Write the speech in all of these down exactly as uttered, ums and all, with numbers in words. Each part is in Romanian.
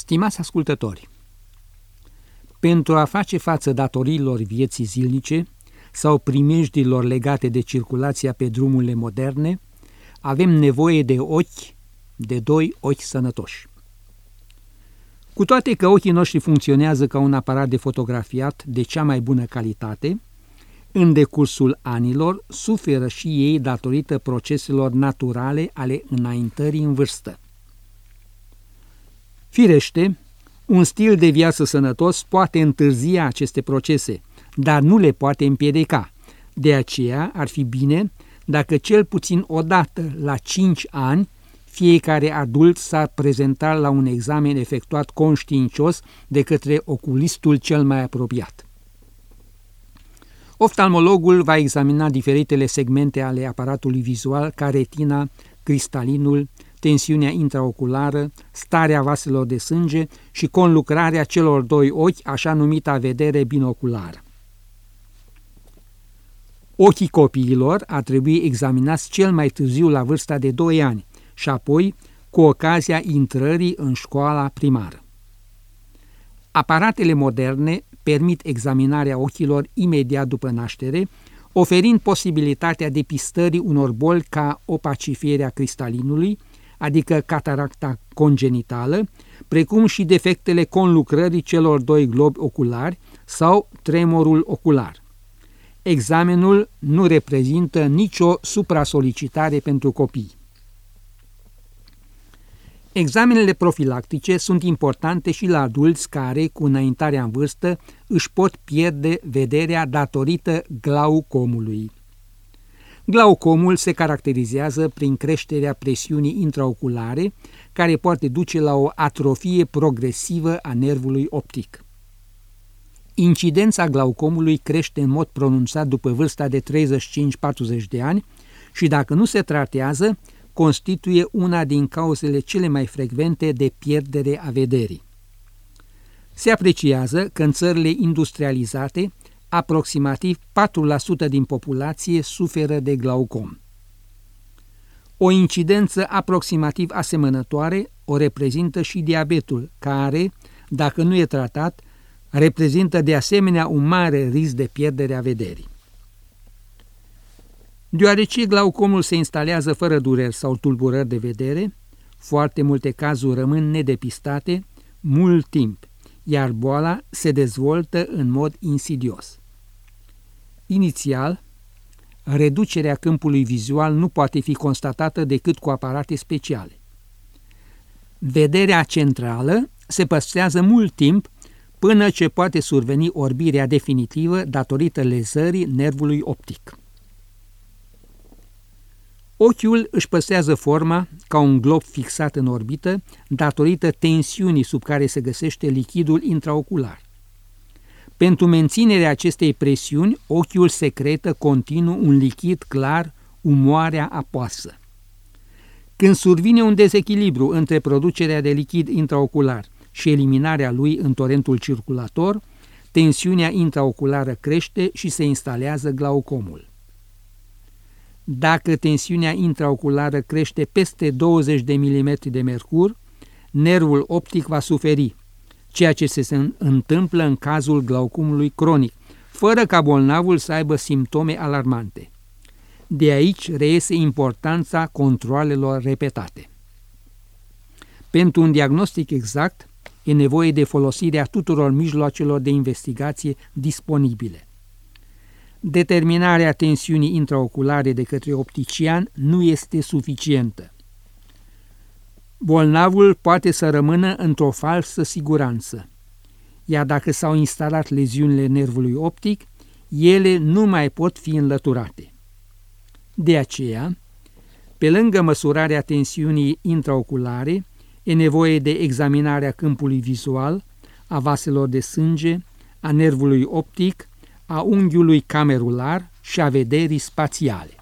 Stimați ascultători, pentru a face față datoriilor vieții zilnice sau primejdilor legate de circulația pe drumurile moderne, avem nevoie de ochi, de doi ochi sănătoși. Cu toate că ochii noștri funcționează ca un aparat de fotografiat de cea mai bună calitate, în decursul anilor suferă și ei datorită proceselor naturale ale înaintării în vârstă. Firește, un stil de viață sănătos poate întârzia aceste procese, dar nu le poate împiedica. De aceea ar fi bine dacă cel puțin o dată la cinci ani fiecare adult s-ar prezenta la un examen efectuat conștiincios de către oculistul cel mai apropiat. Oftalmologul va examina diferitele segmente ale aparatului vizual ca retina, cristalinul, tensiunea intraoculară, starea vaselor de sânge și conlucrarea celor doi ochi, așa numita vedere binoculară. Ochii copiilor ar trebui examinați cel mai târziu la vârsta de doi ani și apoi cu ocazia intrării în școala primară. Aparatele moderne permit examinarea ochilor imediat după naștere, oferind posibilitatea depistării unor boli ca opacifierea cristalinului, adică cataracta congenitală, precum și defectele conlucrării celor doi globi oculari sau tremorul ocular. Examenul nu reprezintă nicio supra-solicitare pentru copii. Examenele profilactice sunt importante și la adulți care, cu înaintarea în vârstă, își pot pierde vederea datorită glaucomului. Glaucomul se caracterizează prin creșterea presiunii intraoculare, care poate duce la o atrofie progresivă a nervului optic. Incidența glaucomului crește în mod pronunțat după vârsta de treizeci și cinci patruzeci de ani și, dacă nu se tratează, constituie una din cauzele cele mai frecvente de pierdere a vederii. Se apreciază că în țările industrializate, aproximativ patru la sută din populație suferă de glaucom. O incidență aproximativ asemănătoare o reprezintă și diabetul, care, dacă nu e tratat, reprezintă de asemenea un mare risc de pierdere a vederii. Deoarece glaucomul se instalează fără dureri sau tulburări de vedere, foarte multe cazuri rămân nedepistate mult timp, iar boala se dezvoltă în mod insidios. Inițial, reducerea câmpului vizual nu poate fi constatată decât cu aparate speciale. Vederea centrală se păstrează mult timp până ce poate surveni orbirea definitivă datorită lezării nervului optic. Ochiul își păstrează forma ca un glob fixat în orbită datorită tensiunii sub care se găsește lichidul intraocular. Pentru menținerea acestei presiuni, ochiul secretă continuu un lichid clar, umoarea apoasă. Când survine un dezechilibru între producerea de lichid intraocular și eliminarea lui în torentul circulator, tensiunea intraoculară crește și se instalează glaucomul. Dacă tensiunea intraoculară crește peste douăzeci de milimetri de mercur, nervul optic va suferi, ceea ce se întâmplă în cazul glaucomului cronic, fără ca bolnavul să aibă simptome alarmante. De aici reiese importanța controalelor repetate. Pentru un diagnostic exact, e nevoie de folosirea tuturor mijloacelor de investigație disponibile. Determinarea tensiunii intraoculare de către optician nu este suficientă. Bolnavul poate să rămână într-o falsă siguranță, iar dacă s-au instalat leziunile nervului optic, ele nu mai pot fi înlăturate. De aceea, pe lângă măsurarea tensiunii intraoculare, e nevoie de examinarea câmpului vizual, a vaselor de sânge, a nervului optic, a unghiului camerular și a vederii spațiale.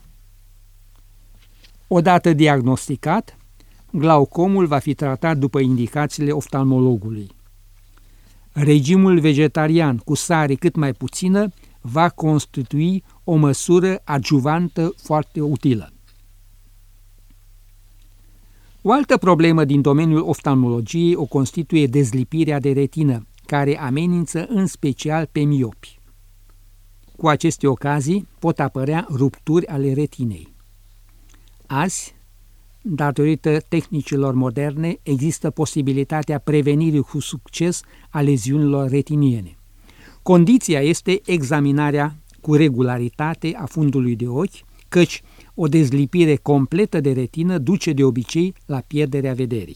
Odată diagnosticat, glaucomul va fi tratat după indicațiile oftalmologului. Regimul vegetarian cu sare cât mai puțină va constitui o măsură adjuvantă foarte utilă. O altă problemă din domeniul oftalmologiei o constituie dezlipirea de retină, care amenință în special pe miopi. Cu aceste ocazii pot apărea rupturi ale retinei. Azi, datorită tehnicilor moderne, există posibilitatea prevenirii cu succes a leziunilor retiniene. Condiția este examinarea cu regularitate a fundului de ochi, căci o dezlipire completă de retină duce de obicei la pierderea vederii.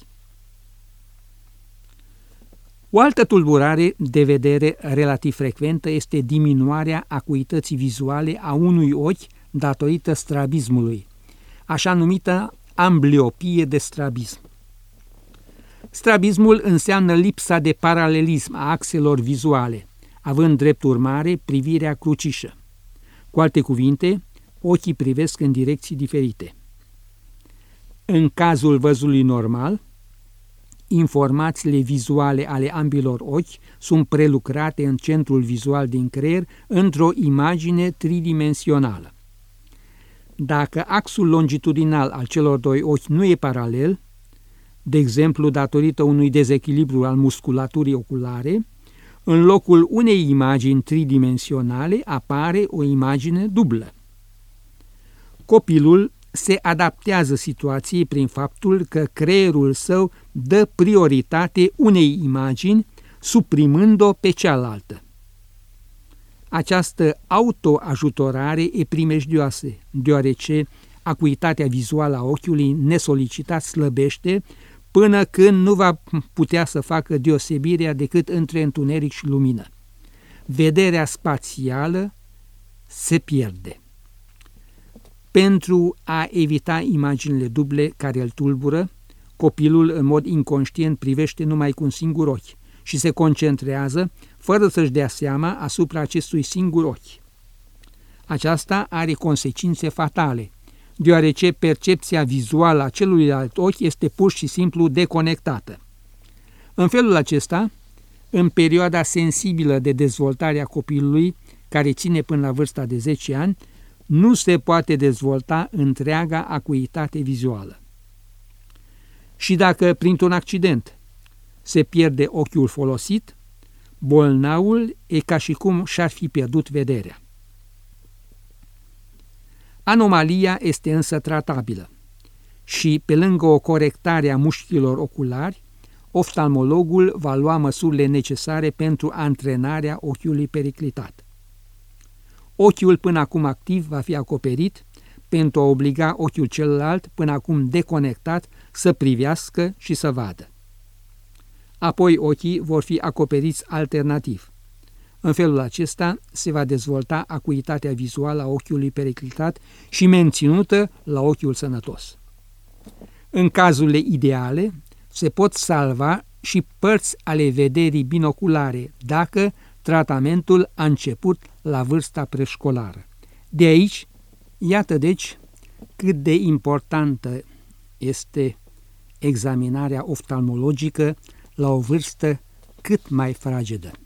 O altă tulburare de vedere relativ frecventă este diminuarea acuității vizuale a unui ochi datorită strabismului, așa numită ambliopie de strabism. Strabismul înseamnă lipsa de paralelism a axelor vizuale, având drept urmare privirea crucișă. Cu alte cuvinte, ochii privesc în direcții diferite. În cazul văzului normal, informațiile vizuale ale ambilor ochi sunt prelucrate în centrul vizual din creier într-o imagine tridimensională. Dacă axul longitudinal al celor doi ochi nu e paralel, de exemplu datorită unui dezechilibru al musculaturii oculare, în locul unei imagini tridimensionale apare o imagine dublă. Copilul se adaptează situației prin faptul că creierul său dă prioritate unei imagini, suprimând-o pe cealaltă. Această autoajutorare e primejdioasă, deoarece acuitatea vizuală a ochiului nesolicitat slăbește până când nu va putea să facă deosebirea decât între întuneric și lumină. Vederea spațială se pierde. Pentru a evita imaginile duble care îl tulbură, copilul în mod inconștient privește numai cu un singur ochi și se concentrează, fără să-și dea seama, asupra acestui singur ochi. Aceasta are consecințe fatale, deoarece percepția vizuală a celuilalt ochi este pur și simplu deconectată. În felul acesta, în perioada sensibilă de dezvoltare a copilului, care ține până la vârsta de zece ani, nu se poate dezvolta întreaga acuitate vizuală. Și dacă, printr-un accident, se pierde ochiul folosit, bolnavul e ca și cum și-ar fi pierdut vederea. Anomalia este însă tratabilă și, pe lângă o corectare a mușchilor oculari, oftalmologul va lua măsurile necesare pentru antrenarea ochiului periclitat. Ochiul până acum activ va fi acoperit pentru a obliga ochiul celălalt, până acum deconectat, să privească și să vadă. Apoi ochii vor fi acoperiți alternativ. În felul acesta se va dezvolta acuitatea vizuală a ochiului periclitat și menținută la ochiul sănătos. În cazurile ideale, se pot salva și părți ale vederii binoculare dacă tratamentul a început la vârsta preșcolară. De aici, iată deci cât de importantă este examinarea oftalmologică la o vârstă cât mai fragedă.